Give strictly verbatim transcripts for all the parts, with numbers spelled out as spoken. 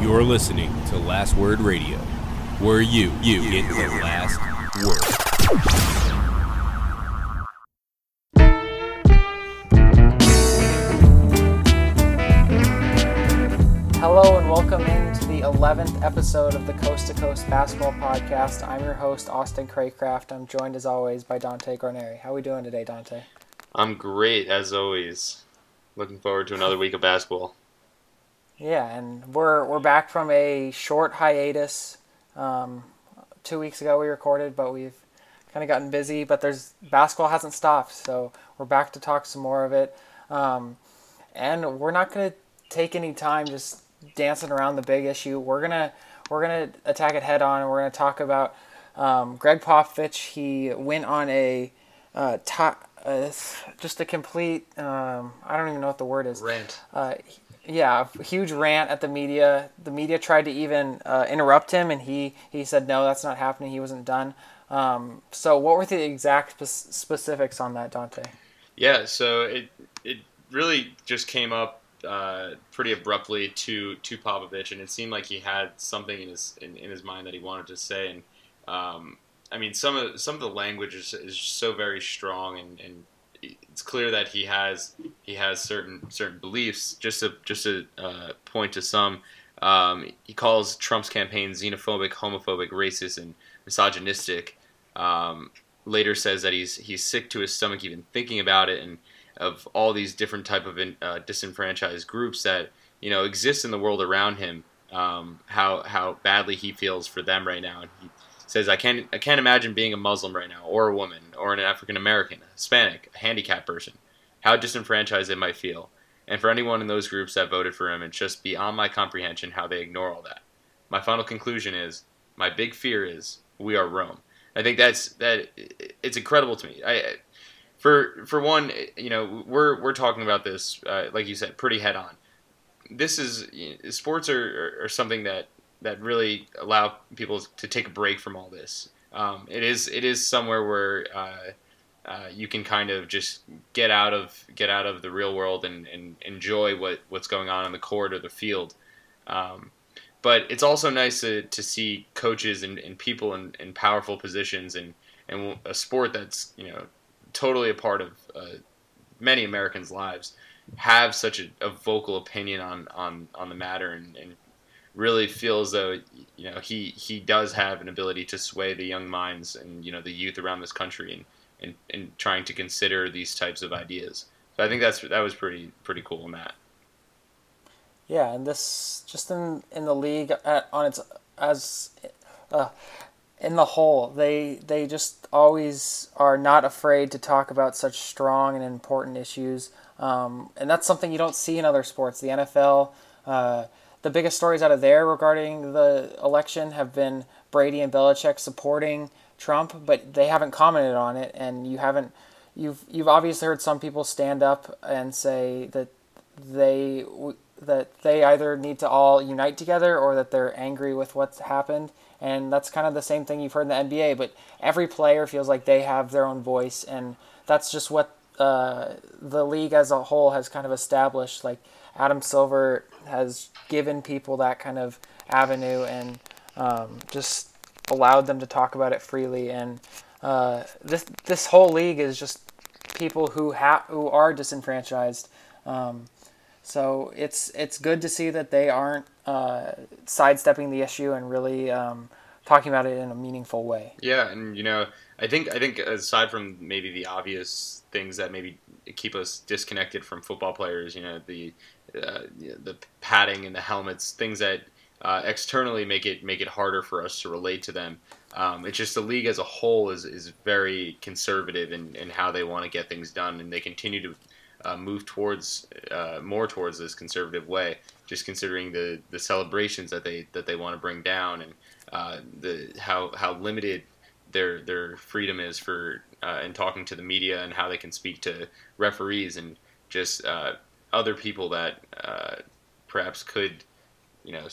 You're listening to Last Word Radio, where you, you get the last word. Hello and welcome into the eleventh episode of the Coast to Coast Basketball Podcast. I'm your host, Austin Craycraft. I'm joined as always by Dante Garneri. How are we doing today, Dante? I'm great, as always. Looking forward to another week of basketball. Yeah, and we're we're back from a short hiatus. Um, two weeks ago we recorded, but we've kind of gotten busy. But there's basketball hasn't stopped, so we're back to talk some more of it. Um, and we're not going to take any time just dancing around the big issue. We're gonna we're gonna attack it head on, and we're gonna talk about um, Greg Popovich. He went on a uh, top, uh, just a complete um, I don't even know what the word is. Rant. Uh, Yeah, a huge rant at the media. The media tried to even uh, interrupt him, and he, he said, no, that's not happening. He wasn't done. Um, so what were the exact spe- specifics on that, Dante? Yeah, so it it really just came up uh, pretty abruptly to, to Popovich, and it seemed like he had something in his in, in his mind that he wanted to say. And um, I mean, some of some of the language is, is so very strong, and, and it's clear that he has he has certain certain beliefs. Just to just to uh, point to some, um, he calls Trump's campaign xenophobic, homophobic, racist, and misogynistic. Um, later says that he's he's sick to his stomach even thinking about it, and of all these different type of uh, disenfranchised groups that you know exist in the world around him. Um, how how badly he feels for them right now. And he says, I can't I can't imagine being a Muslim right now, or a woman, or an African American, a Hispanic, a handicapped person. How disenfranchised they might feel. And for anyone in those groups that voted for him, it's just beyond my comprehension how they ignore all that. My final conclusion is, my big fear is, we are Rome. I think that's that. It's incredible to me. I, for for one, you know, we're we're talking about this, uh, like you said, pretty head on. This is you know, sports are, are, are something that. that really allow people to take a break from all this. Um, it is it is somewhere where uh, uh, you can kind of just get out of get out of the real world and, and enjoy what, what's going on in the court or the field. Um, but it's also nice to, to see coaches and, and people in, in powerful positions and, and a sport that's you know totally a part of uh, many Americans' lives have such a, a vocal opinion on, on, on the matter and, and really feel as though you know he, he does have an ability to sway the young minds and you know the youth around this country and, and, and trying to consider these types of ideas. So I think that's that was pretty pretty cool in that. Yeah, and this just in in the league at, on its as uh, in the whole, they they just always are not afraid to talk about such strong and important issues, um, and that's something you don't see in other sports. The N F L. Uh, The biggest stories out of there regarding the election have been Brady and Belichick supporting Trump, but they haven't commented on it. And you haven't, you've you've obviously heard some people stand up and say that they that they either need to all unite together or that they're angry with what's happened. And that's kind of the same thing you've heard in the N B A. But every player feels like they have their own voice, and that's just what uh, the league as a whole has kind of established. Like Adam Silver has given people that kind of avenue and um, just allowed them to talk about it freely. And uh, this this whole league is just people who ha- who are disenfranchised. Um, so it's it's good to see that they aren't uh, sidestepping the issue and really um, talking about it in a meaningful way. Yeah, and you know, I think I think aside from maybe the obvious things that maybe keep us disconnected from football players, you know, the uh, the padding and the helmets, things that uh, externally make it make it harder for us to relate to them. Um, it's just the league as a whole is, is very conservative in, in how they want to get things done, and they continue to uh, move towards uh, more towards this conservative way. Just considering the, the celebrations that they that they want to bring down, and uh, the how how limited their their freedom is for uh, in talking to the media, and how they can speak to referees and just uh, other people that uh, perhaps could you know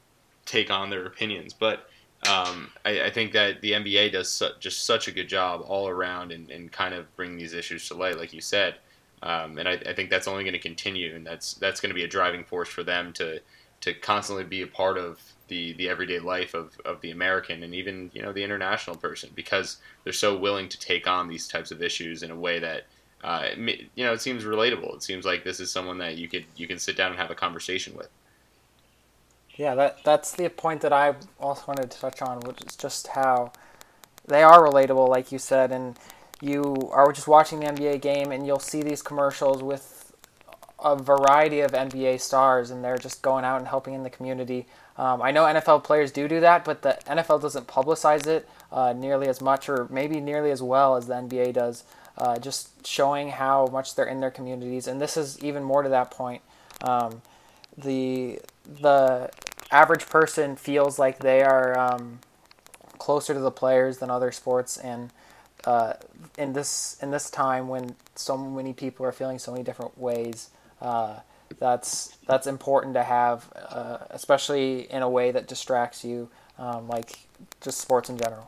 take on their opinions. But um, I, I think that the N B A does su- just such a good job all around and, and kind of bring these issues to light, like you said. Um, and I, I think that's only going to continue, and that's that's going to be a driving force for them to to constantly be a part of the, the everyday life of, of the American and even, you know, the international person, because they're so willing to take on these types of issues in a way that, uh, you know, it seems relatable. It seems like this is someone that you could you can sit down and have a conversation with. Yeah, that that's the point that I also wanted to touch on, which is just how they are relatable, like you said, and you are just watching the N B A game and you'll see these commercials with a variety of N B A stars, and they're just going out and helping in the community. Um, I know N F L players do do that, but the N F L doesn't publicize it uh, nearly as much, or maybe nearly as well as the N B A does, uh, just showing how much they're in their communities. And this is even more to that point. Um, the the average person feels like they are um, closer to the players than other sports, and uh, in this in this time when so many people are feeling so many different ways, uh, that's that's important to have, uh, especially in a way that distracts you, um, like just sports in general.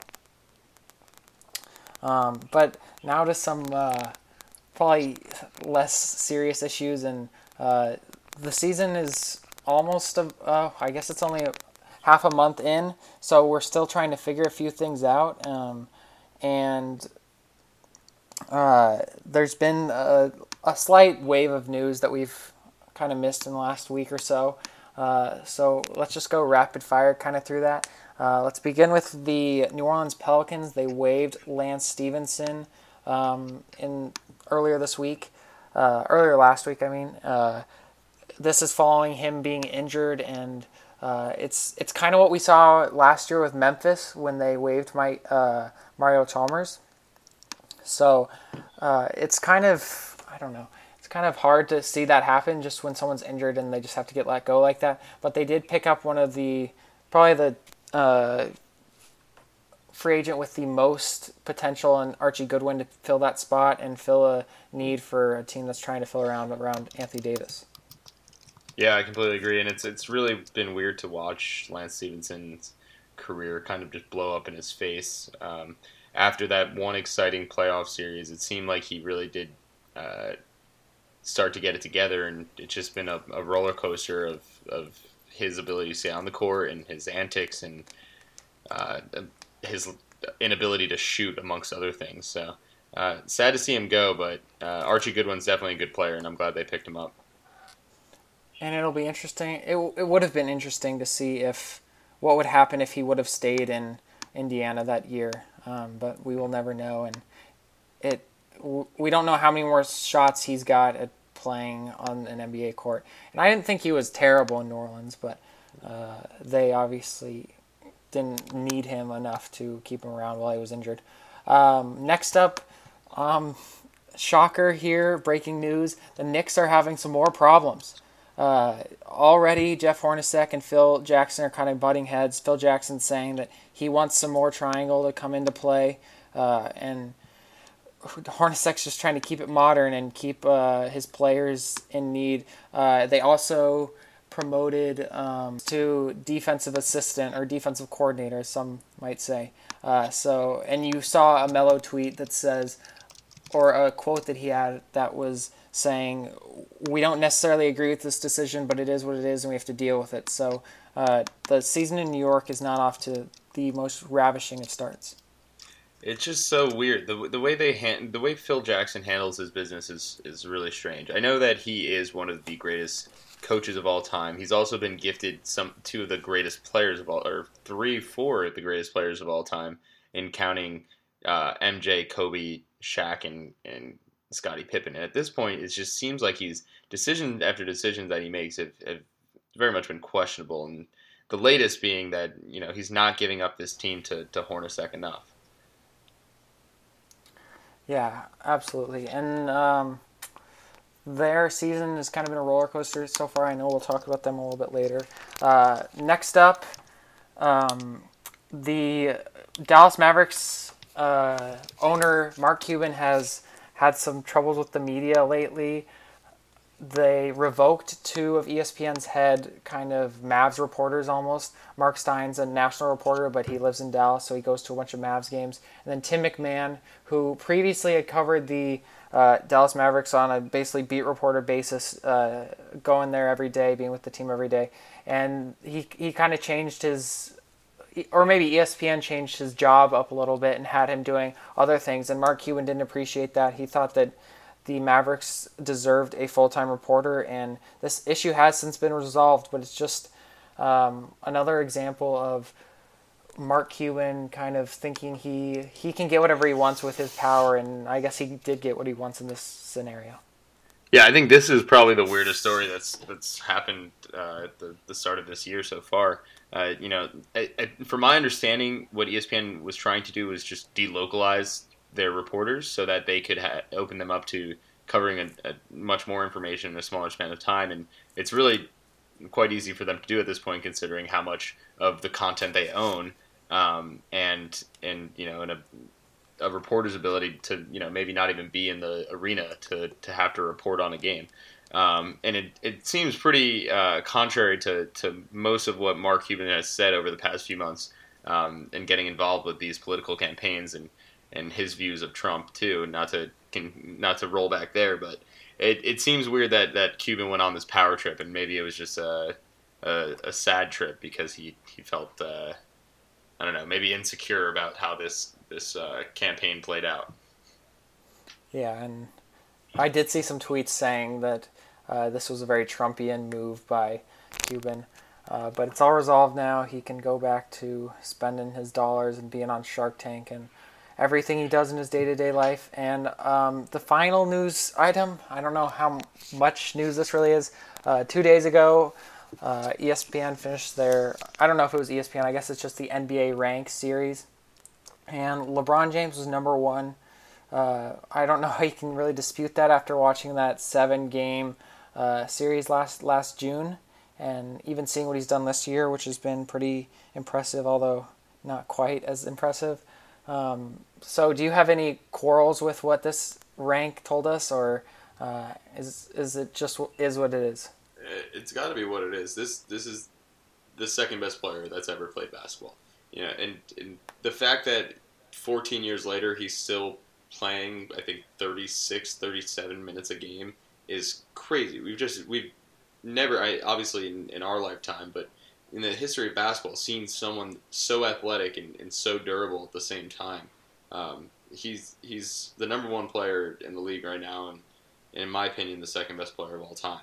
Um, but now to some uh, probably less serious issues, and uh, the season is almost, a, uh, I guess it's only a, half a month in, so we're still trying to figure a few things out. Um, and uh, there's been a, a slight wave of news that we've kind of missed in the last week or so. Uh, so let's just go rapid fire kind of through that. Uh, let's begin with the New Orleans Pelicans. They waived Lance Stevenson um, in earlier this week, uh, earlier last week, I mean. Uh, this is following him being injured, and uh, it's it's kind of what we saw last year with Memphis when they waived my, uh, Mario Chalmers. So uh, it's kind of, I don't know, it's kind of hard to see that happen just when someone's injured and they just have to get let go like that. But they did pick up one of the, probably the uh, free agent with the most potential, in Archie Goodwin, to fill that spot and fill a need for a team that's trying to fill around around Anthony Davis. Yeah, I completely agree, and it's it's really been weird to watch Lance Stevenson's career kind of just blow up in his face. Um, after that one exciting playoff series, it seemed like he really did uh, start to get it together, and it's just been a, a roller coaster of, of his ability to stay on the court and his antics and uh, his inability to shoot, amongst other things. So uh, sad to see him go, but uh, Archie Goodwin's definitely a good player, and I'm glad they picked him up. And it'll be interesting. It it would have been interesting to see if what would happen if he would have stayed in Indiana that year. Um, but we will never know. And it we don't know how many more shots he's got at playing on an N B A court. And I didn't think he was terrible in New Orleans, but uh, they obviously didn't need him enough to keep him around while he was injured. Um, next up, um, shocker here, breaking news: the Knicks are having some more problems. Uh, already, Jeff Hornacek and Phil Jackson are kind of butting heads. Phil Jackson saying that he wants some more triangle to come into play, uh, and Hornacek's just trying to keep it modern and keep uh, his players in need. Uh, they also promoted um, to defensive assistant or defensive coordinator, as some might say. Uh, so, and you saw a Melo tweet that says, or a quote that he had that was saying, we don't necessarily agree with this decision, but it is what it is, and we have to deal with it. So uh, the season in New York is not off to the most ravishing of starts. It's just so weird. The the way they hand, the way Phil Jackson handles his business is, is really strange. I know that he is one of the greatest coaches of all time. He's also been gifted some two of the greatest players of all, or three, four of the greatest players of all time, in counting uh, M J, Kobe, Shaq, and and Scottie Pippen. And at this point, it just seems like he's decision after decision that he makes have, have very much been questionable. And the latest being that, you know, he's not giving up this team to, to Hornacek enough. Yeah, absolutely. And um, their season has kind of been a roller coaster so far. I know we'll talk about them a little bit later. Uh, next up, um, the Dallas Mavericks uh, owner, Mark Cuban, has had some troubles with the media lately. they revoked two of E S P N's head kind of Mavs reporters almost. Mark Stein's a national reporter, but he lives in Dallas, so he goes to a bunch of Mavs games. And then Tim McMahon, who previously had covered the uh, Dallas Mavericks on a basically beat reporter basis, uh, going there every day, being with the team every day. And he, he kind of changed his, or maybe E S P N changed his job up a little bit and had him doing other things. And Mark Cuban didn't appreciate that. He thought that the Mavericks deserved a full-time reporter, and this issue has since been resolved, but it's just um, another example of Mark Cuban kind of thinking he, he can get whatever he wants with his power, and I guess he did get what he wants in this scenario. Yeah, I think this is probably the weirdest story that's that's happened uh, at the, the start of this year so far. Uh, you know, I, I, from my understanding, what E S P N was trying to do was just delocalize their reporters so that they could ha- open them up to covering a, a much more information in a smaller span of time. And it's really quite easy for them to do at this point, considering how much of the content they own, um, and and you know, and a, a reporter's ability to, you know, maybe not even be in the arena to to have to report on a game. Um, and it, it seems pretty uh, contrary to, to most of what Mark Cuban has said over the past few months, um, and getting involved with these political campaigns and and his views of Trump too. Not to can, not to roll back there, but it, it seems weird that, that Cuban went on this power trip, and maybe it was just a a, a sad trip because he he felt uh, I don't know, maybe insecure about how this this uh, campaign played out. Yeah, and I did see some tweets saying that uh, this was a very Trumpian move by Cuban. Uh, but it's all resolved now. He can go back to spending his dollars and being on Shark Tank and everything he does in his day-to-day life. And um, the final news item, I don't know how much news this really is. Uh, two days ago, uh, E S P N finished their, I don't know if it was E S P N, I guess it's just the N B A Rank series. And LeBron James was number one. Uh, I don't know how you can really dispute that after watching that seven-game uh, series last last June. And even seeing what he's done this year, which has been pretty impressive, although not quite as impressive. Um, so do you have any quarrels with what this rank told us, or uh, is is it just is what it is? It's got to be what it is. This this is the second best player that's ever played basketball. You know, and, and the fact that fourteen years later he's still playing, I think thirty-six, thirty-seven minutes a game is crazy. We've just we've never, I obviously in, in our lifetime, but in the history of basketball, seeing someone so athletic and, and so durable at the same time. Um, he's he's the number one player in the league right now, and, and in my opinion, the second best player of all time.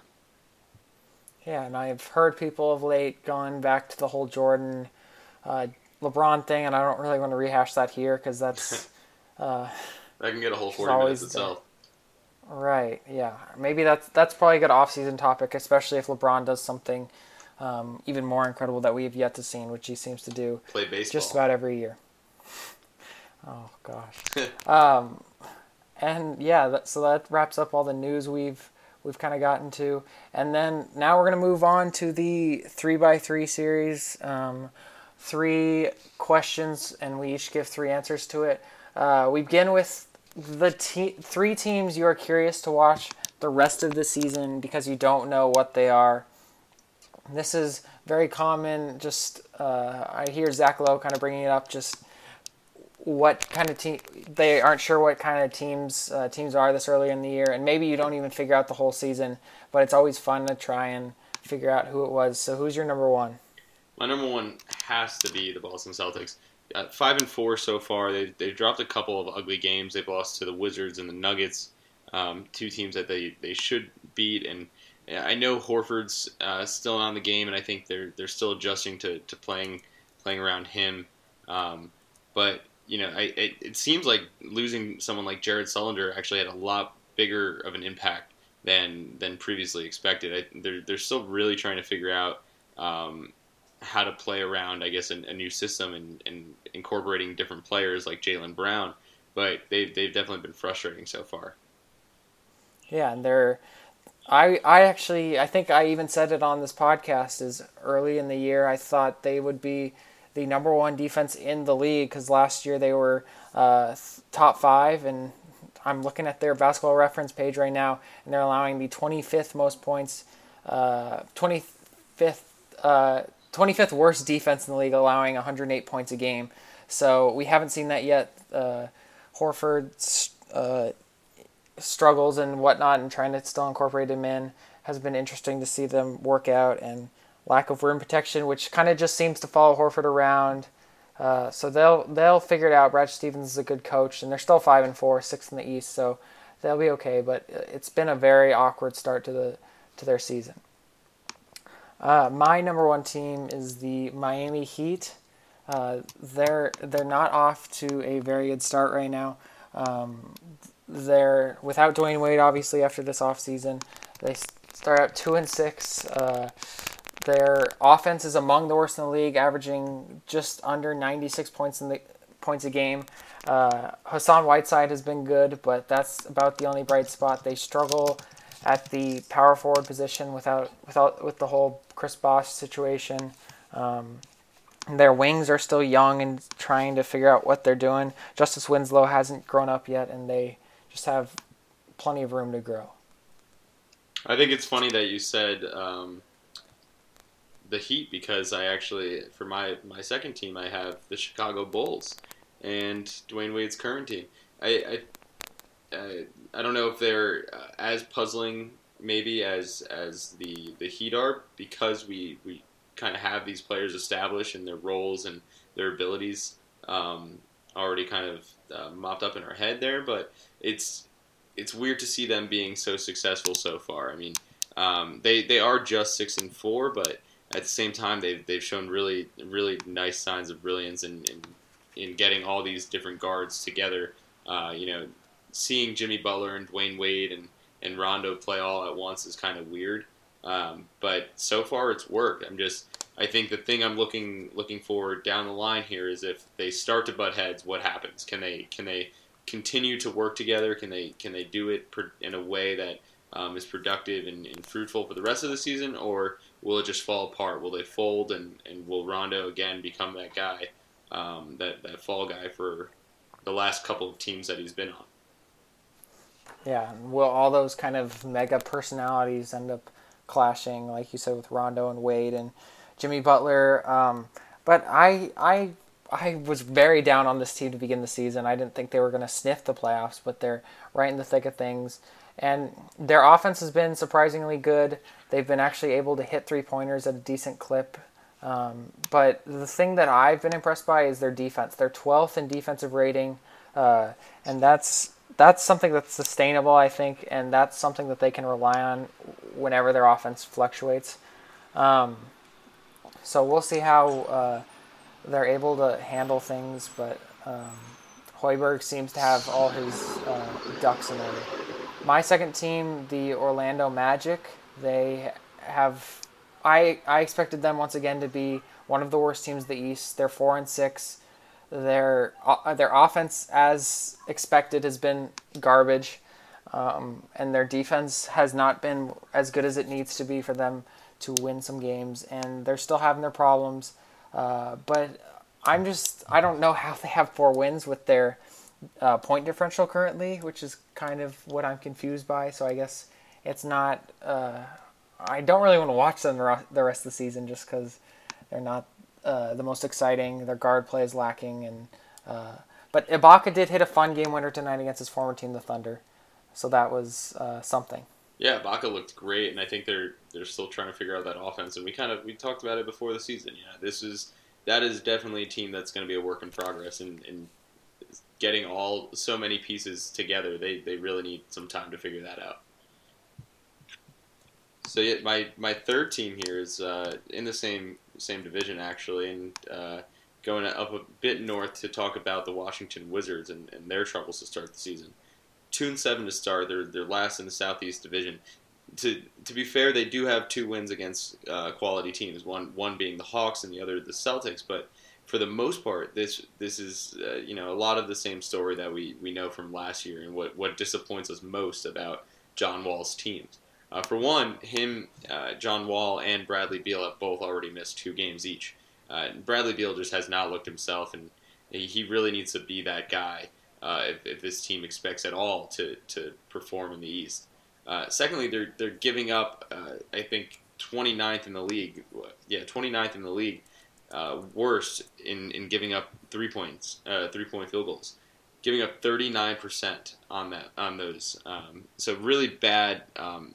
Yeah, and I've heard people of late going back to the whole Jordan, uh, LeBron thing, and I don't really want to rehash that here because that's uh, that can get a whole forty minutes itself. The, right? Yeah, maybe that's that's probably a good off-season topic, especially if LeBron does something Um, even more incredible that we have yet to see, which he seems to do Play baseball. just about every year. Oh gosh. um, and yeah, that, so that wraps up all the news we've we've kind of gotten to, and then now we're gonna move on to the three by three series. Um, three questions, and we each give three answers to it. Uh, we begin with the te- three teams you are curious to watch the rest of the season because you don't know what they are. This is very common. Just uh, I hear Zach Lowe kind of bringing it up. Just what kind of team they aren't sure what kind of teams uh, teams are this early in the year, and maybe you don't even figure out the whole season. But it's always fun to try and figure out who it was. So who's your number one? My number one has to be the Boston Celtics. Uh, five and four so far. They they dropped a couple of ugly games. They've lost to the Wizards and the Nuggets, um, two teams that they, they should beat. And I know Horford's uh, still on the game, and I think they're they're still adjusting to, to playing playing around him. Um, but you know, I, it, it seems like losing someone like Jared Sullinger actually had a lot bigger of an impact than than previously expected. I, they're they're still really trying to figure out um, how to play around, I guess, a, a new system and, and incorporating different players like Jaylen Brown. But they've they've definitely been frustrating so far. Yeah, and they're. I I actually I think I even said it on this podcast. Is early in the year I thought they would be the number one defense in the league because last year they were uh, top five, and I'm looking at their basketball reference page right now, and they're allowing the twenty-fifth most points, uh, twenty-fifth, uh, twenty-fifth worst defense in the league, allowing one hundred eight points a game. So we haven't seen that yet. Uh, Horford's uh, struggles and whatnot, and trying to still incorporate him in has been interesting to see them work out, and lack of rim protection, which kind of just seems to follow Horford around. Uh, so they'll they'll figure it out. Brad Stevens is a good coach, and they're still five and four, sixth in the East, so they'll be okay. But it's been a very awkward start to the to their season. Uh, my number one team is the Miami Heat. Uh, they're they're not off to a very good start right now. Um, they're without Dwayne Wade, obviously, after this offseason. They start out two and six. Uh, Their offense is among the worst in the league, averaging just under ninety-six points in the points a game. Uh, Hassan Whiteside has been good, but that's about the only bright spot. They struggle at the power forward position without without with the whole Chris Bosh situation. Um, their wings are still young and trying to figure out what they're doing. Justice Winslow hasn't grown up yet, and they just have plenty of room to grow. I think it's funny that you said um, the Heat, because I actually, for my, my second team, I have the Chicago Bulls and Dwayne Wade's current team. I I, I, I don't know if they're uh, as puzzling maybe as as the, the Heat are, because we, we kind of have these players established in their roles and their abilities um, already kind of uh, mopped up in our head there, but it's it's weird to see them being so successful so far. I mean, um, they they are just six and four, but at the same time, they've they've shown really really nice signs of brilliance in in, in getting all these different guards together. Uh, you know, seeing Jimmy Butler and Dwayne Wade and, and Rondo play all at once is kind of weird. Um, but so far, it's worked. I'm just I think the thing I'm looking looking forward down the line here is if they start to butt heads, what happens? Can they can they continue to work together? Can they can they do it in a way that um, is productive and, and fruitful for the rest of the season, or will it just fall apart? Will they fold, and, and will Rondo again become that guy, um, that, that fall guy for the last couple of teams that he's been on? Yeah, will all those kind of mega personalities end up clashing, like you said, with Rondo and Wade and Jimmy Butler? Um, but I I I was very down on this team to begin the season. I didn't think they were going to sniff the playoffs, but they're right in the thick of things. And their offense has been surprisingly good. They've been actually able to hit three-pointers at a decent clip. Um, but the thing that I've been impressed by is their defense. They're twelfth in defensive rating, uh, and that's that's something that's sustainable, I think, and that's something that they can rely on whenever their offense fluctuates. Um, so we'll see how uh, they're able to handle things, but um, Hoiberg seems to have all his uh, ducks in order. My second team, the Orlando Magic, they have. I I expected them once again to be one of the worst teams in the East. They're four and six. Their uh, their offense, as expected, has been garbage, um, and their defense has not been as good as it needs to be for them to win some games. And they're still having their problems. Uh, but I'm just I don't know how they have four wins with their Uh, point differential currently, which is kind of what I'm confused by. So I guess it's not. Uh, I don't really want to watch them the rest of the season just because they're not uh, the most exciting. Their guard play is lacking, and uh, but Ibaka did hit a fun game winner tonight against his former team, the Thunder. So that was uh, something. Yeah, Ibaka looked great, and I think they're they're still trying to figure out that offense. And we kind of we talked about it before the season. Yeah, this is that is definitely a team that's going to be a work in progress, and. and getting all so many pieces together, they, they really need some time to figure that out. So yeah, my, my third team here is uh, in the same same division actually, and uh, going up a bit north to talk about the Washington Wizards and, and their troubles to start the season. Two and seven to start. They're they're last in the Southeast Division. To to be fair, they do have two wins against uh, quality teams. One one being the Hawks and the other the Celtics, but. For the most part, this this is uh, you know a lot of the same story that we, we know from last year, and what, what disappoints us most about John Wall's teams. Uh, for one, him, uh, John Wall, and Bradley Beal have both already missed two games each. Uh, Bradley Beal just has not looked himself, and he, he really needs to be that guy uh, if, if this team expects at all to, to perform in the East. Uh, secondly, they're they're giving up, uh, I think, twenty-ninth in the league. Yeah, twenty-ninth in the league, uh, worst in, in giving up three points, uh, three point field goals, giving up thirty-nine percent on that on those. Um, so really bad um,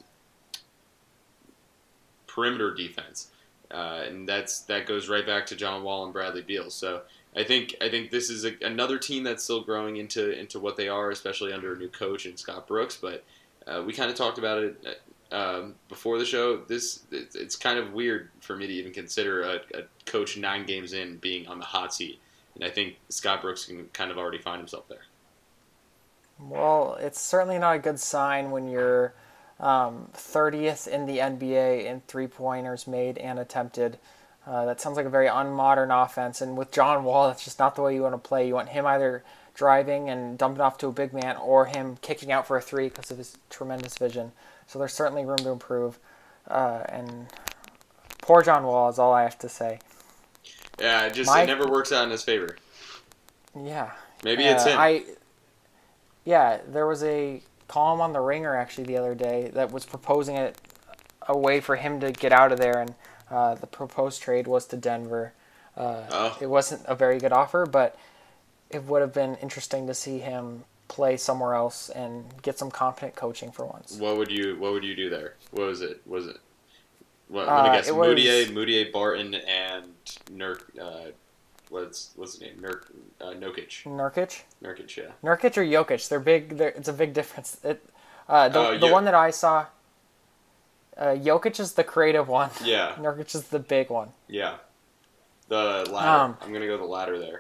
perimeter defense, uh, and that's that goes right back to John Wall and Bradley Beal. So I think I think this is a, another team that's still growing into into what they are, especially under a new coach in Scott Brooks, but. Uh, we kind of talked about it um, before the show. This it's, it's kind of weird for me to even consider a, a coach nine games in being on the hot seat, and I think Scott Brooks can kind of already find himself there. Well, it's certainly not a good sign when you're um, thirtieth in the N B A in three-pointers made and attempted. Uh, that sounds like a very unmodern offense, and with John Wall, that's just not the way you want to play. You want him either driving and dumping off to a big man, or him kicking out for a three because of his tremendous vision. So there's certainly room to improve. Uh, and poor John Wall is all I have to say. Yeah, it just My, it never works out in his favor. Yeah. Maybe uh, it's him. I, yeah, there was a column on The Ringer actually the other day that was proposing a, a way for him to get out of there, and uh, the proposed trade was to Denver. Uh, oh. It wasn't a very good offer, but it would have been interesting to see him play somewhere else and get some competent coaching for once. What would you What would you do there? What was it? Was it? What, Uh, let me guess. it was- Moutier, Moutier, Barton, and Nurk. Uh, what's What's his name? Nurk. Uh, Nokic. Nurkic? Nurkic. Yeah. Nurkic or Jokic? They're big. They're, it's a big difference. It, uh, the Oh, the Yo- one that I saw, uh, Jokic is the creative one. Yeah. Nurkic is the big one. Yeah. The ladder. Um, I'm gonna go the ladder there.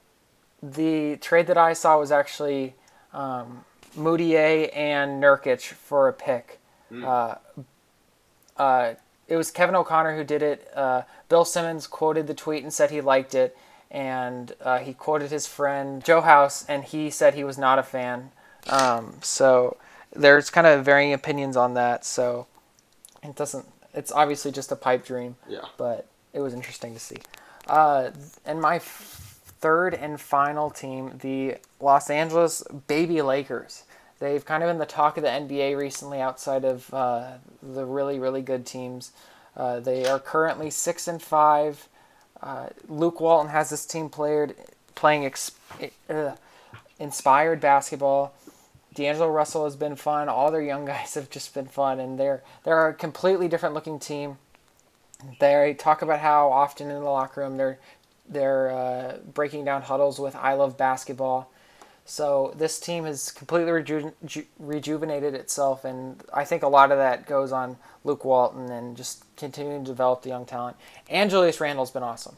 The trade that I saw was actually um, Moutier and Nurkic for a pick. Mm. Uh, uh, it was Kevin O'Connor who did it. Uh, Bill Simmons quoted the tweet and said he liked it, and uh, he quoted his friend Joe House, and he said he was not a fan. Um, so there's kind of varying opinions on that. So it doesn't. It's obviously just a pipe dream. Yeah. But it was interesting to see. Uh, and my f- third and final team, the Los Angeles Baby Lakers. They've kind of been the talk of the N B A recently outside of uh, the really, really good teams. Uh, they are currently six and five. Uh, Luke Walton has this team played, playing ex- uh, inspired basketball. D'Angelo Russell has been fun. All their young guys have just been fun, and they're they're a completely different looking team. They talk about how often in the locker room they're they're uh, breaking down huddles with "I love basketball." So this team has completely reju- ju- rejuvenated itself, and I think a lot of that goes on Luke Walton and just continuing to develop the young talent. And Julius Randle's been awesome.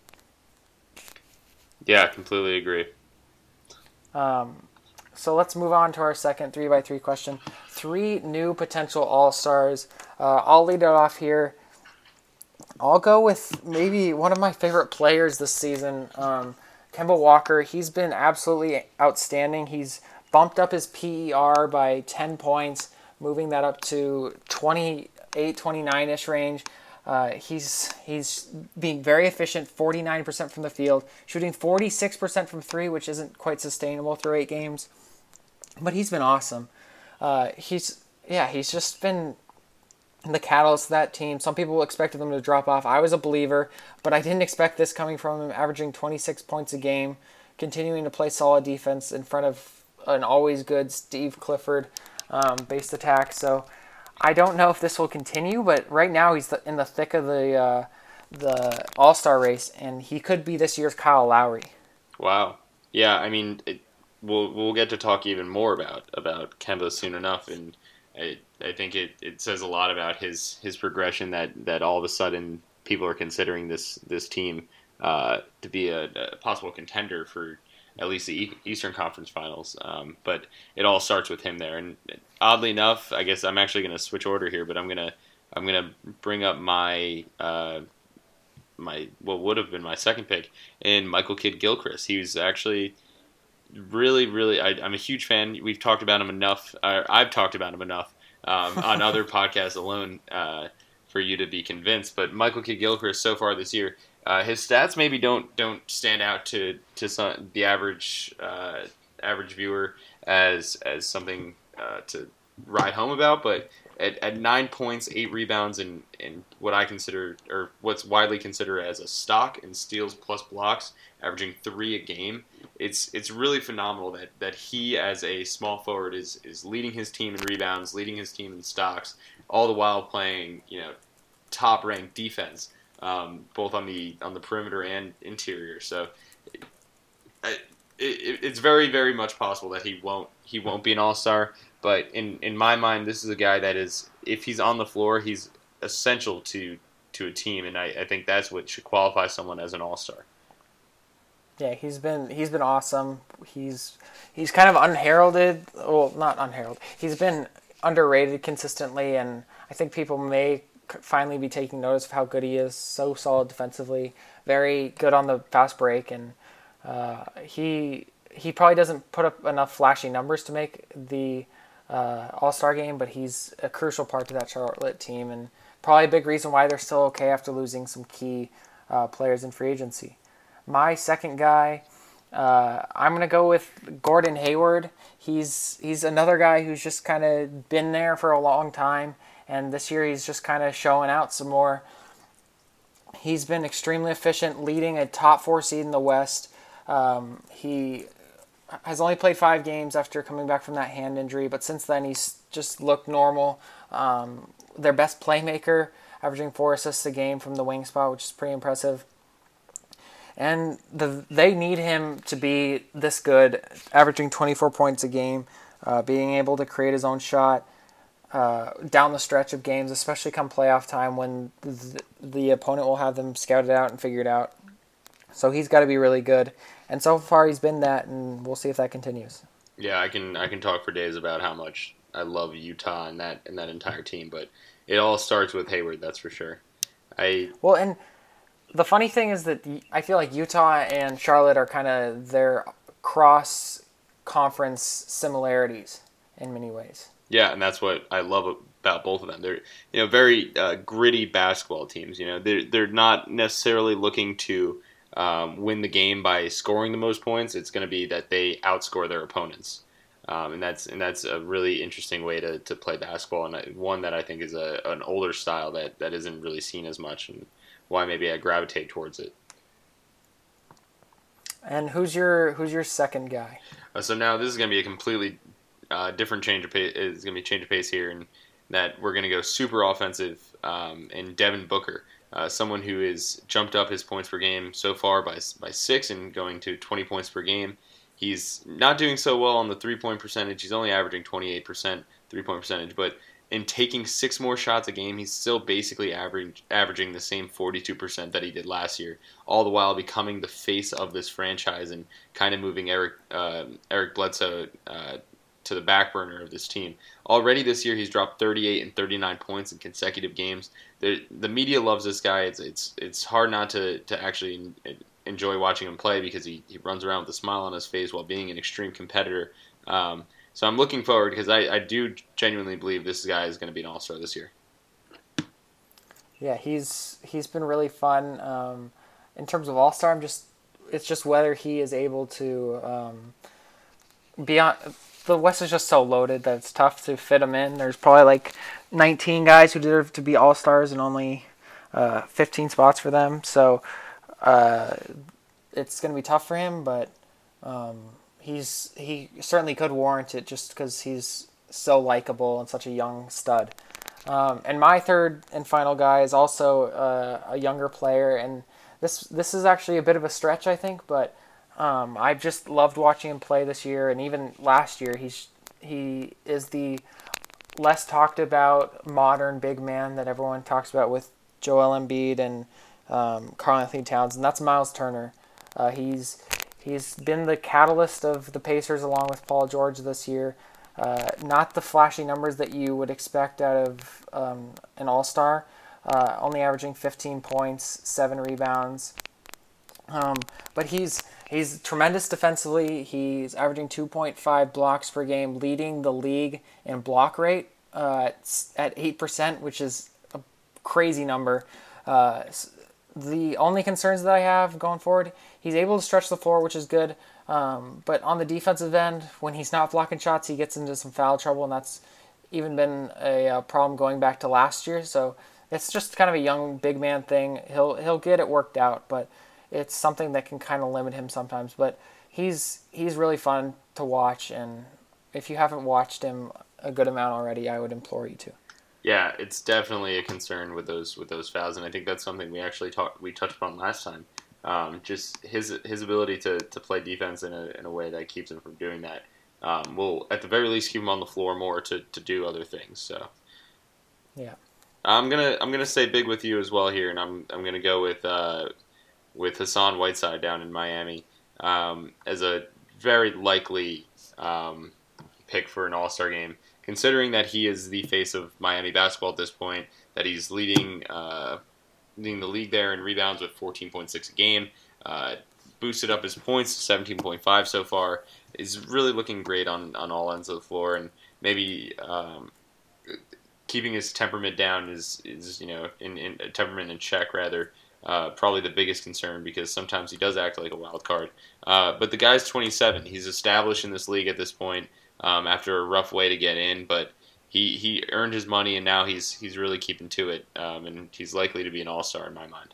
Yeah, completely agree. Um, so let's move on to our second three by three question. Three new potential All-Stars. Uh, I'll lead it off here. I'll go with maybe one of my favorite players this season, um, Kemba Walker. He's been absolutely outstanding. He's bumped up his P E R by ten points, moving that up to twenty-eight, twenty-nine-ish range. Uh, he's he's being very efficient, forty-nine percent from the field, shooting forty-six percent from three, which isn't quite sustainable through eight games. But he's been awesome. Uh, he's yeah, he's just been the catalyst of that team. Some people expected them to drop off. I was a believer, but I didn't expect this coming from him, averaging twenty-six points a game, continuing to play solid defense in front of an always good Steve Clifford um, based attack. So I don't know if this will continue, but right now he's in the thick of the uh, the All-Star race, and he could be this year's Kyle Lowry. Wow. Yeah, I mean, it, we'll we'll get to talk even more about about Kemba soon enough, and I I think it, it says a lot about his his progression that, that all of a sudden people are considering this this team uh, to be a, a possible contender for at least the Eastern Conference Finals. Um, but it all starts with him there, and oddly enough, I guess I'm actually going to switch order here, but I'm gonna I'm gonna bring up my uh, my what would have been my second pick in Michael Kidd Gilchrist. He was actually really, really. I, I'm a huge fan. We've talked about him enough. Uh, I've talked about him enough um, on other podcasts alone uh, for you to be convinced. But Michael Kidd Gilchrist so far this year, uh, his stats maybe don't don't stand out to to some, the average uh, average viewer as as something uh, to ride home about, but at, at nine points, eight rebounds, and, and what I consider, or what's widely considered as a stock in steals plus blocks, averaging three a game, it's it's really phenomenal that, that he, as a small forward, is is leading his team in rebounds, leading his team in stocks, all the while playing, you know, top ranked defense, um, both on the on the perimeter and interior. So it, it, it's very very much possible that he won't he won't be an all-star. But in, in my mind, this is a guy that is, if he's on the floor, he's essential to to a team, and I, I think that's what should qualify someone as an all-star. Yeah, he's been he's been awesome. He's he's kind of unheralded. Well, not unheralded. He's been underrated consistently, and I think people may finally be taking notice of how good he is. So solid defensively, very good on the fast break, and uh, he he probably doesn't put up enough flashy numbers to make the uh, All-Star game, but he's a crucial part to that Charlotte team, and probably a big reason why they're still okay after losing some key uh, players in free agency. My second guy, uh, I'm going to go with Gordon Hayward. He's he's another guy who's just kind of been there for a long time, and this year he's just kind of showing out some more. He's been extremely efficient, leading a top four seed in the West. Um, he has only played five games after coming back from that hand injury, but since then he's just looked normal. Um, their best playmaker, averaging four assists a game from the wing spot, which is pretty impressive. And the, they need him to be this good, averaging twenty-four points a game, uh, being able to create his own shot uh, down the stretch of games, especially come playoff time when the, the opponent will have them scouted out and figured out. So he's got to be really good. And so far he's been that, and we'll see if that continues. Yeah, I can I can talk for days about how much I love Utah and that and that entire team, but it all starts with Hayward, that's for sure. I Well, and the funny thing is that I feel like Utah and Charlotte are kind of their cross-conference similarities in many ways. Yeah, and that's what I love about both of them. They're, you know, very uh, gritty basketball teams. You know, they're they're not necessarily looking to um, win the game by scoring the most points. It's going to be that they outscore their opponents, um, and that's and that's a really interesting way to, to play basketball, and one that I think is a an older style that, that isn't really seen as much, and why maybe I gravitate towards it. And who's your who's your second guy? Uh, so now this is going to be a completely uh, different change of pace. It's going to be a change of pace here, and that we're going to go super offensive um, in Devin Booker, uh, someone who has jumped up his points per game so far by by six and going to twenty points per game. He's not doing so well on the three-point percentage. He's only averaging twenty-eight percent three-point percentage, but in taking six more shots a game, he's still basically average, averaging the same forty-two percent that he did last year, all the while becoming the face of this franchise and kind of moving Eric uh, Eric Bledsoe uh, to the back burner of this team. Already this year, he's dropped thirty-eight and thirty-nine points in consecutive games. The, the media loves this guy. It's it's it's hard not to, to actually enjoy watching him play because he, he runs around with a smile on his face while being an extreme competitor. Um, So I'm looking forward because I, I do genuinely believe this guy is going to be an all-star this year. Yeah, he's he's been really fun. Um, in terms of all-star, I'm just it's just whether he is able to um, be on. The West is just so loaded that it's tough to fit him in. There's probably like nineteen guys who deserve to be all-stars and only uh, fifteen spots for them. So uh, it's going to be tough for him, but um, he's he certainly could warrant it just because he's so likable and such a young stud. Um, and my third and final guy is also uh, a younger player, and this this is actually a bit of a stretch, I think, but um, I've just loved watching him play this year, and even last year. He's he is the less talked about modern big man that everyone talks about with Joel Embiid and um, Karl Anthony Towns, and that's Miles Turner. Uh, he's he's been the catalyst of the Pacers along with Paul George this year. Uh, not the flashy numbers that you would expect out of um, an all-star, uh, only averaging fifteen points, seven rebounds. Um, but he's he's tremendous defensively. He's averaging two point five blocks per game, leading the league in block rate uh, at eight percent, which is a crazy number. Uh, the only concerns that I have going forward, he's able to stretch the floor, which is good. Um, but on the defensive end, when he's not blocking shots, he gets into some foul trouble, and that's even been a, a problem going back to last year. So it's just kind of a young big man thing. He'll he'll get it worked out, but it's something that can kind of limit him sometimes. But he's he's really fun to watch, and if you haven't watched him a good amount already, I would implore you to. Yeah, it's definitely a concern with those with those fouls, and I think that's something we actually talked we touched upon last time. Um, just his his ability to, to play defense in a in a way that keeps him from doing that um, will at the very least keep him on the floor more to, to do other things. So yeah, I'm gonna I'm gonna stay big with you as well here, and I'm I'm gonna go with uh, with Hassan Whiteside down in Miami um, as a very likely um, pick for an All-Star game, considering that he is the face of Miami basketball at this point, that he's leading. Uh, leading the league there in rebounds with fourteen point six a game, uh, boosted up his points to seventeen point five so far, is really looking great on, on all ends of the floor, and maybe um, keeping his temperament down is, is you know, in, in temperament in check rather, uh, probably the biggest concern, because sometimes he does act like a wild card. Uh, but the guy's twenty-seven. He's established in this league at this point um, after a rough way to get in, but He he earned his money, and now he's he's really keeping to it, um, and he's likely to be an all-star in my mind.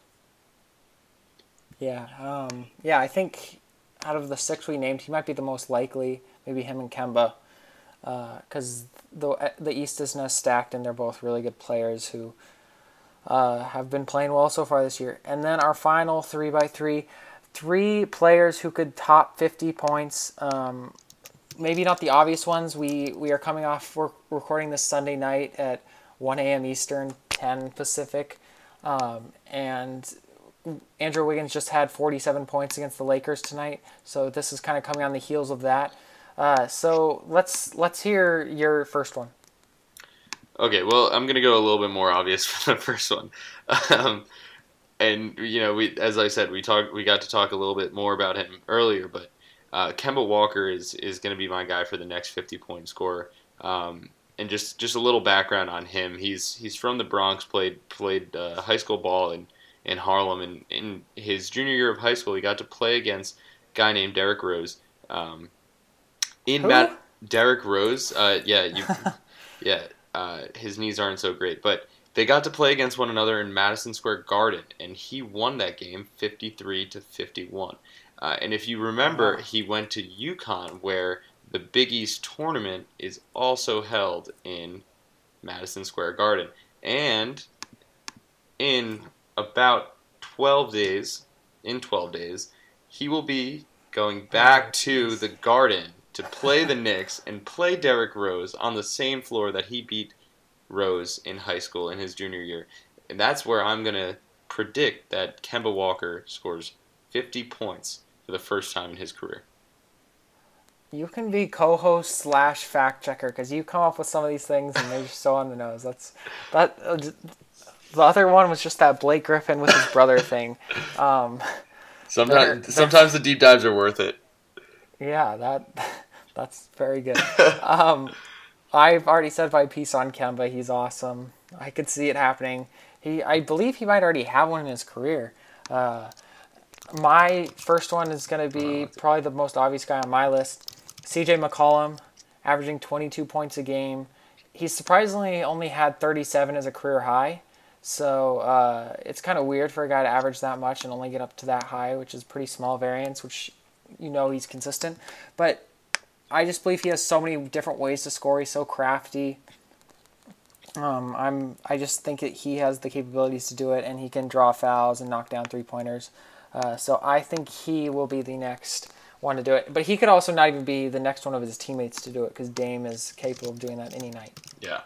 Yeah, um, yeah. I think out of the six we named, he might be the most likely. Maybe him and Kemba, because uh, the the East is now stacked, and they're both really good players who uh, have been playing well so far this year. And then our final three by three, three players who could top fifty points. Um, Maybe not the obvious ones. We we are coming off, we're recording this Sunday night at one a.m. Eastern, ten Pacific. Um, and Andrew Wiggins just had forty-seven points against the Lakers tonight. So this is kind of coming on the heels of that. Uh, so let's let's hear your first one. Okay, well, I'm going to go a little bit more obvious for the first one. Um, and, you know, we as I said, we talked, we got to talk a little bit more about him earlier, but Uh, Kemba Walker is, is going to be my guy for the next fifty-point scorer. Um, and just, just a little background on him. He's he's from the Bronx, played played uh, high school ball in, in Harlem. And in his junior year of high school, he got to play against a guy named Derrick Rose. Um, in Who? Matt Derrick Rose, uh, yeah, you, yeah, uh, his knees aren't so great, but they got to play against one another in Madison Square Garden, and he won that game fifty-three to fifty-one. Uh, and if you remember, he went to UConn, where the Big East tournament is also held in Madison Square Garden. And in about twelve days, in twelve days, he will be going back to the Garden to play the Knicks and play Derrick Rose on the same floor that he beat Rose in high school in his junior year. And that's where I'm going to predict that Kemba Walker scores fifty points for the first time in his career. You can be co-host slash fact checker, because you come up with some of these things and they're just so on the nose. That's that. Uh, the other one was just that Blake Griffin with his brother thing. Um, sometimes, they're, they're, sometimes the deep dives are worth it. Yeah, that that's very good. um, I've already said my piece on Kemba. He's awesome. I could see it happening. He, I believe he might already have one in his career. Uh, my first one is going to be probably the most obvious guy on my list. C J McCollum, averaging twenty-two points a game. He surprisingly only had thirty-seven as a career high. So uh, it's kind of weird for a guy to average that much and only get up to that high, which is pretty small variance, which you know he's consistent. But I just believe he has so many different ways to score. He's so crafty. Um, I'm. I just think that he has the capabilities to do it, and he can draw fouls and knock down three-pointers. Uh, so I think he will be the next one to do it. But he could also not even be the next one of his teammates to do it, because Dame is capable of doing that any night. Yeah.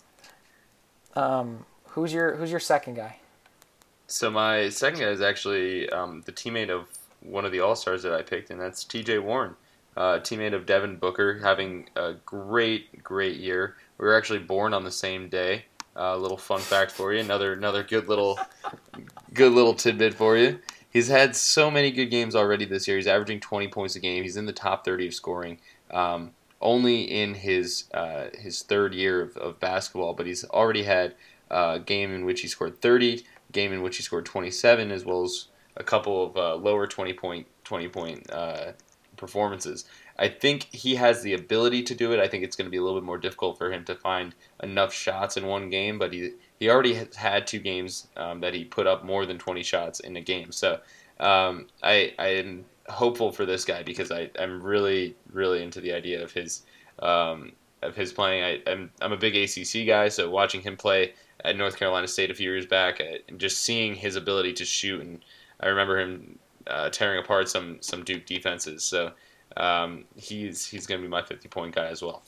Um, who's your Who's your second guy? So my second guy is actually um, the teammate of one of the All-Stars that I picked, and that's T J Warren, uh, teammate of Devin Booker, having a great, great year. We were actually born on the same day. A uh, little fun fact for you. Another another good little good little tidbit for you. He's had so many good games already this year. He's averaging twenty points a game. He's in the top thirty of scoring. Um, only in his uh, his third year of, of basketball, but he's already had a game in which he scored thirty, a game in which he scored twenty-seven, as well as a couple of uh, lower twenty point twenty point uh, performances. I think he has the ability to do it. I think it's going to be a little bit more difficult for him to find enough shots in one game, but he he already has had two games um, that he put up more than twenty shots in a game. So um, I I am hopeful for this guy because I I'm really really into the idea of his um, of his playing. I, I'm I'm a big A C C guy, so watching him play at North Carolina State a few years back uh, and just seeing his ability to shoot, and I remember him uh, tearing apart some some Duke defenses. So. Um, he's he's going to be my fifty-point guy as well.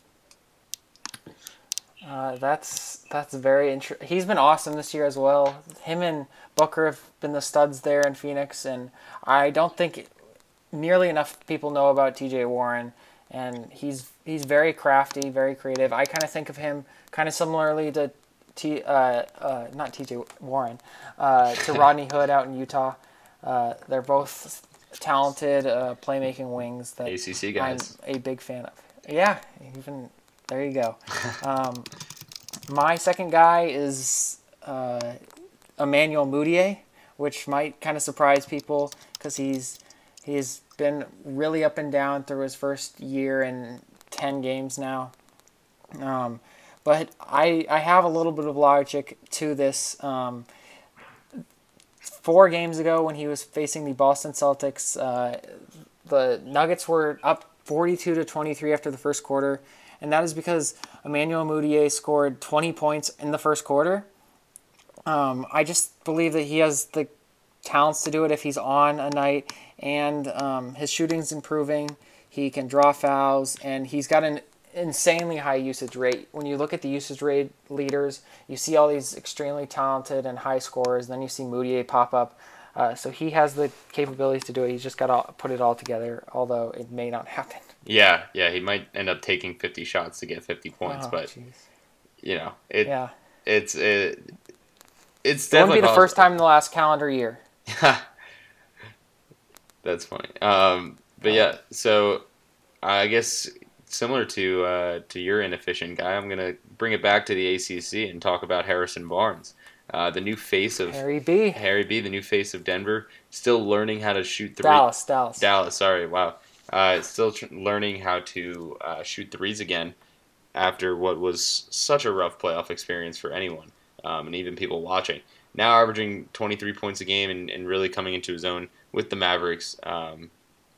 Uh, that's that's very interesting. He's been awesome this year as well. Him and Booker have been the studs there in Phoenix, and I don't think nearly enough people know about T J Warren. And he's he's very crafty, very creative. I kind of think of him kind of similarly to T uh, uh, not T J Warren uh, to Rodney Hood out in Utah. Uh, they're both talented uh, playmaking wings that A C C guys. I'm a big fan of. Yeah, even there you go. Um, my second guy is uh, Emmanuel Mudiay, which might kind of surprise people because he's he's been really up and down through his first year and ten games now. Um, but I I have a little bit of logic to this. Um, Four games ago, when he was facing the Boston Celtics, uh, the Nuggets were up forty-two to twenty-three after the first quarter, and that is because Emmanuel Mudiay scored twenty points in the first quarter. Um, I just believe that he has the talents to do it if he's on a night, and um, his shooting's improving. He can draw fouls, and he's got an insanely high usage rate. When you look at the usage rate leaders, you see all these extremely talented and high scorers, then you see Mudiay pop up. Uh, so he has the capabilities to do it. He's just got to put it all together, although it may not happen. Yeah, yeah, he might end up taking fifty shots to get fifty points, Oh, but geez. you know, it Yeah. it's it, it's It wouldn't definitely be the first possible. time in the last calendar year. That's funny. Um, but yeah, so I guess similar to uh, to your inefficient guy, I'm gonna bring it back to the A C C and talk about Harrison Barnes, uh, the new face of Harry B. Harry B, the new face of Denver, still learning how to shoot three. Dallas, Dallas. Dallas, sorry, wow. Uh, still tr- learning how to uh, shoot threes again after what was such a rough playoff experience for anyone, um, and even people watching. Now averaging twenty-three points a game and, and really coming into his own with the Mavericks. Um,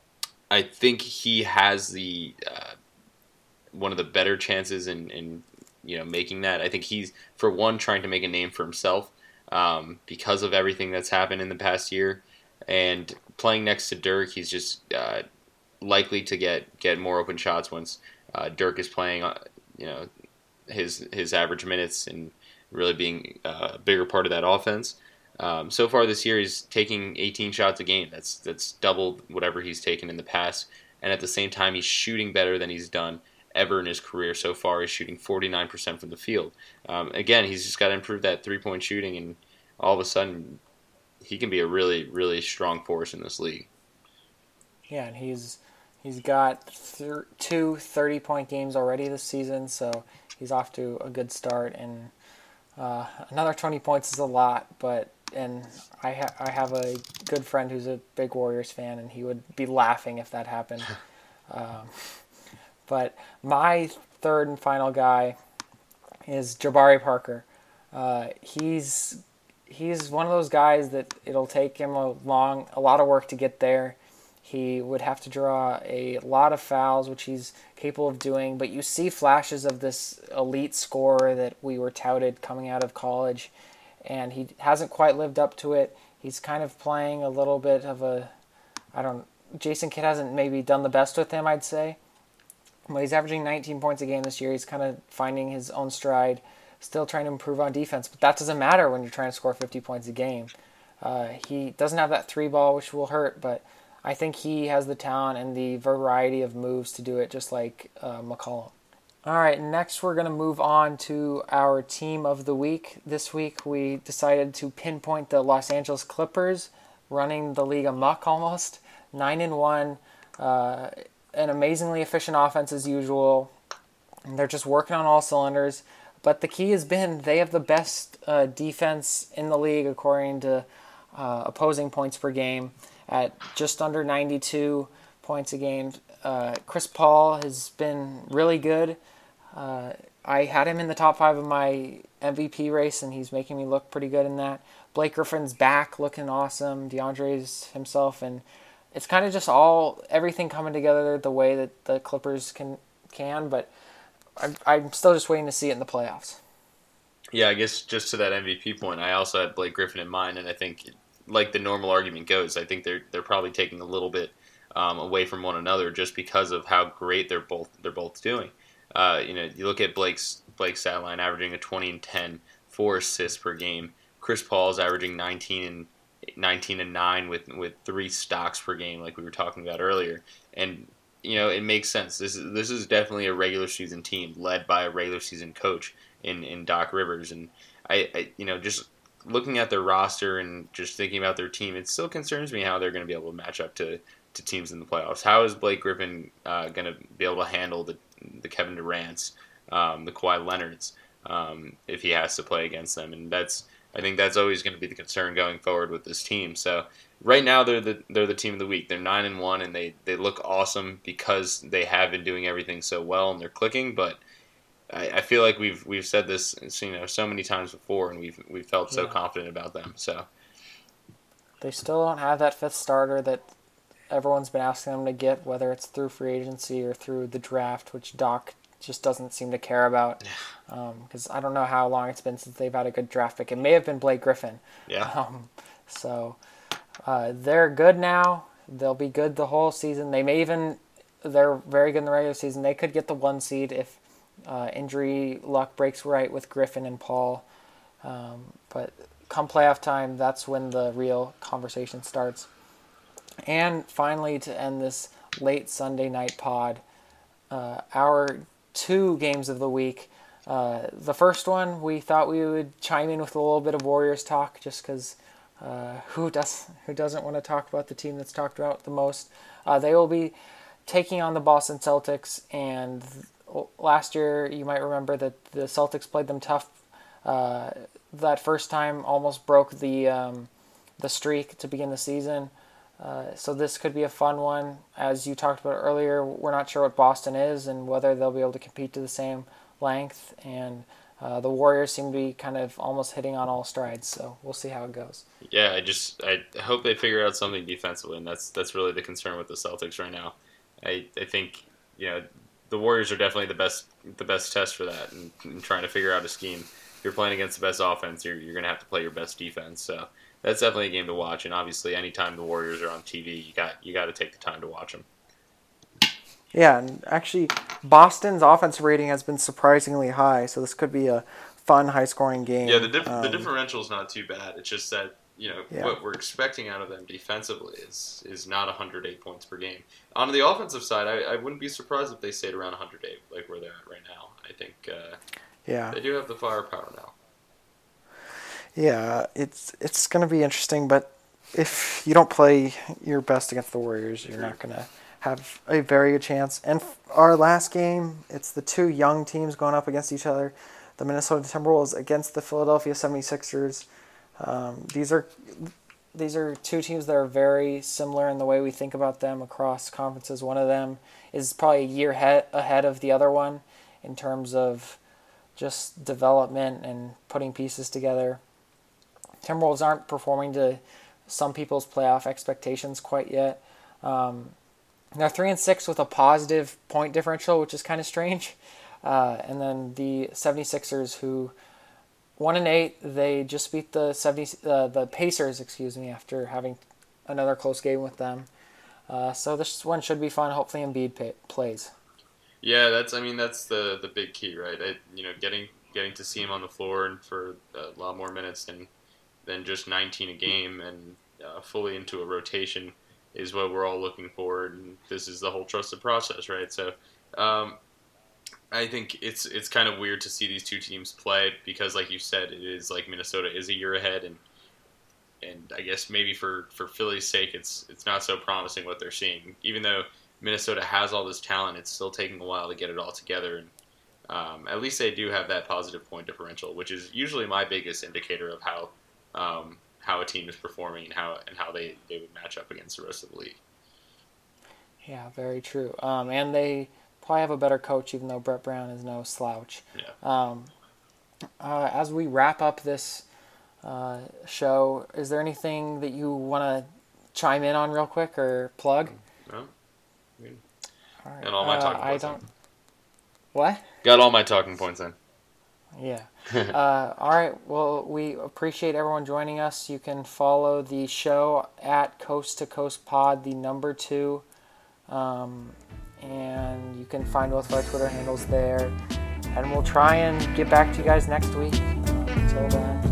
I think he has the uh, one of the better chances in, in you know making that. I think he's, for one, trying to make a name for himself um, because of everything that's happened in the past year, and playing next to Dirk, he's just uh, likely to get, get more open shots once uh, Dirk is playing. Uh, you know his his average minutes and really being uh, a bigger part of that offense. Um, so far this year, he's taking eighteen shots a game. That's that's doubled whatever he's taken in the past. And at the same time, he's shooting better than he's done ever in his career so far. He's shooting forty-nine percent from the field. Um, again, he's just got to improve that three-point shooting, and all of a sudden, he can be a really, really strong force in this league. Yeah, and he's he's got th- two thirty-point games already this season, so he's off to a good start. And uh, another twenty points is a lot, but and I ha- I have a good friend who's a big Warriors fan, and he would be laughing if that happened. um, but my third and final guy is Jabari Parker. Uh, he's he's one of those guys that it'll take him a long a lot of work to get there. He would have to draw a lot of fouls, which he's capable of doing, but you see flashes of this elite scorer that we were touted coming out of college, and he hasn't quite lived up to it. He's kind of playing a little bit of a, I don't, Jason Kidd hasn't maybe done the best with him, I'd say, but he's averaging nineteen points a game this year. He's kind of finding his own stride, still trying to improve on defense, but that doesn't matter when you're trying to score fifty points a game. Uh, he doesn't have that three ball, which will hurt, but I think he has the talent and the variety of moves to do it, just like uh, McCollum. All right, next we're going to move on to our team of the week. This week we decided to pinpoint the Los Angeles Clippers, running the league amok almost, nine and one, uh, an amazingly efficient offense as usual. And they're just working on all cylinders. But the key has been they have the best uh, defense in the league according to uh, opposing points per game, at just under ninety-two points a game. Uh, Chris Paul has been really good. Uh, I had him in the top five of my M V P race, and he's making me look pretty good in that. Blake Griffin's back, looking awesome. DeAndre's himself, and it's kind of just all everything coming together the way that the Clippers can can. But I'm I'm still just waiting to see it in the playoffs. Yeah, I guess just to that M V P point, I also had Blake Griffin in mind, and I think, like the normal argument goes, I think they're they're probably taking a little bit um, away from one another just because of how great they're both they're both doing. Uh, you know, you look at Blake's Blake's stat line, averaging a twenty and ten, four assists per game. Chris Paul's averaging nineteen and nineteen and nine with with three stocks per game, like we were talking about earlier. And you know, it makes sense. This is this is definitely a regular season team led by a regular season coach in, in Doc Rivers. And I, I, you know, just looking at their roster and just thinking about their team, it still concerns me how they're going to be able to match up to, to teams in the playoffs. How is Blake Griffin uh, going to be able to handle the the Kevin Durant's, um, the Kawhi Leonard's, um, if he has to play against them? And that's I think that's always going to be the concern going forward with this team. So right now they're the they're the team of the week. They're nine and one, and they, they look awesome because they have been doing everything so well and they're clicking. But I, I feel like we've we've said this, you know, so many times before, and we've we've felt so Yeah. confident about them. So They still don't have that fifth starter that everyone's been asking them to get, whether it's through free agency or through the draft, which Doc just doesn't seem to care about. Because um, I don't know how long it's been since they've had a good draft pick. It may have been Blake Griffin. yeah, Um, so uh, they're good now. They'll be good the whole season. They may even, they're very good in the regular season. They could get the one seed if uh, injury luck breaks right with Griffin and Paul. Um, but come playoff time, that's when the real conversation starts. And finally, to end this late Sunday night pod, uh, our two games of the week. Uh, the first one, we thought we would chime in with a little bit of Warriors talk, just because uh, who does who doesn't want to talk about the team that's talked about the most? Uh, they will be taking on the Boston Celtics, and last year you might remember that the Celtics played them tough. Uh, that first time almost broke the um, the streak to begin the season. Uh, so this could be a fun one. As you talked about earlier, we're not sure what Boston is and whether they'll be able to compete to the same length. And uh, the Warriors seem to be kind of almost hitting on all strides. So we'll see how it goes. yeah. I just I hope they figure out something defensively, and that's that's really the concern with the Celtics right now. I I think you know the Warriors are definitely the best the best test for that, and, and trying to figure out a scheme. If you're playing against the best offense, you're you're gonna have to play your best defense. So that's definitely a game to watch. And obviously, anytime the Warriors are on T V, you got you got to take the time to watch them. Yeah, and actually, Boston's offensive rating has been surprisingly high, so this could be a fun, high-scoring game. Yeah, the diff- um, the differential is not too bad. It's just that you know Yeah. what we're expecting out of them defensively is is not one hundred eight points per game. On the offensive side, I, I wouldn't be surprised if they stayed around one hundred eight, like where they're at right now. I think uh, Yeah. they do have the firepower now. Yeah, it's it's going to be interesting, but if you don't play your best against the Warriors, you're not going to have a very good chance. And f- our last game, it's the two young teams going up against each other. The Minnesota Timberwolves against the Philadelphia seventy-sixers. Um, these are these are two teams that are very similar in the way we think about them across conferences. One of them is probably a year he- ahead of the other one in terms of just development and putting pieces together. Timberwolves aren't performing to some people's playoff expectations quite yet. Um, they're three and six with a positive point differential, which is kind of strange. Uh, and then the seventy-sixers, who one and eight, they just beat the seventy uh, the Pacers, excuse me, after having another close game with them. Uh, so this one should be fun. Hopefully, Embiid pay, plays. Yeah, that's I mean that's the the big key, right? I, you know, getting getting to see him on the floor and for a lot more minutes than than just nineteen a game and uh, fully into a rotation is what we're all looking for, and this is the whole trusted process, right? So, um, I think it's it's kind of weird to see these two teams play because, like you said, it is like Minnesota is a year ahead, and and I guess maybe for, for Philly's sake, it's it's not so promising what they're seeing. Even though Minnesota has all this talent, it's still taking a while to get it all together, and um, at least they do have that positive point differential, which is usually my biggest indicator of how um, how a team is performing and how and how they, they would match up against the rest of the league. Yeah, very true. Um, and they probably have a better coach, even though Brett Brown is no slouch. Yeah. Um, uh, as we wrap up this uh, show, is there anything that you want to chime in on real quick or plug? No. I mean, All right. and all my uh, talking I points. don't. In. What? Got all my talking points in. Yeah. uh, all right. Well, we appreciate everyone joining us. You can follow the show at Coast to Coast Pod, the number two. Um, and you can find both of our Twitter handles there. And we'll try and get back to you guys next week. Uh, until then.